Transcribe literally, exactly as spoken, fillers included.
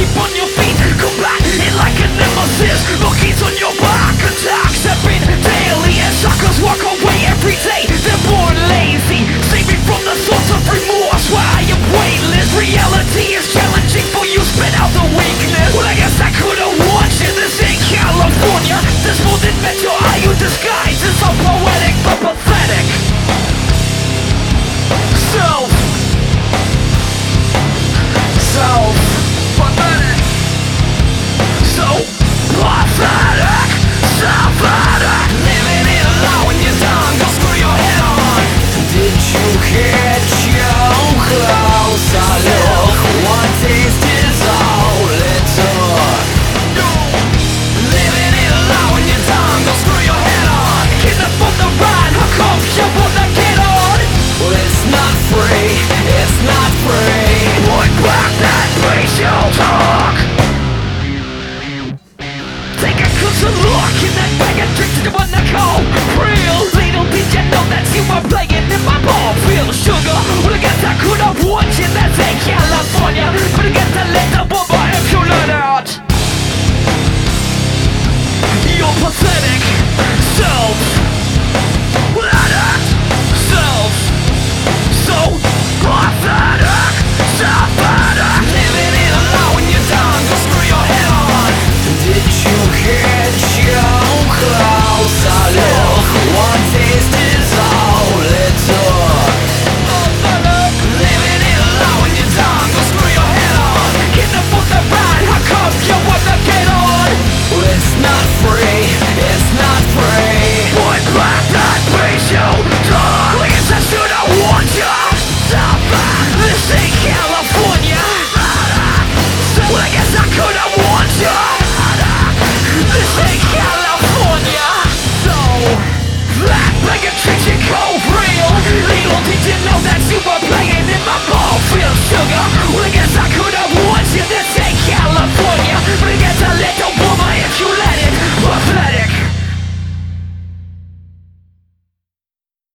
keep on your feet. Combat it like a nemesis. Monkeys on your back. Attacks have been daily, and suckers walk away every day. They're born lazy. Save me from the thoughts of remorse where I am weightless. Reality is challenging for you. Spit out the weakness. Well, I guess I could've warned you. This ain't California. There's more than metal. Are you disguised? It's so poetic but pathetic. Self. Self. Pathetic. So pathetic. Self-pathetic. Living it alone when you're done. Go screw your head on. Did you get your close? I look. One taste is all it took. Living it alone when you're done. Go screw your head on. Get up on the ride. How come you wanna get on? Well, it's not free. It's not free. Put back that racial talk. Take a closer look in that bag of tricks that you wanna call real. Little did you know that you were playing in my ball field. Sugar, well I guess I could've warned you. That's in California. But I guess I let the bomber if you learn out. You're pathetic. Self. Pathetic. Self. So pathetic. Self-pathetic. Living it alone when you're done. Go screw your head on. Did you get your close? I look. One taste is all it took. Living it alone when you're done. Go screw your head on. Get up on the ride. How come you wanna get on? Well, it's not free. It's not free. Put back that racial talk. I guess I should've warned you. Stop. This ain't California. Well, I guess I could've warned you. This ain't California. So that bag of tricks you call real. Little did you know that you were playing in my ball field, sugar. Well,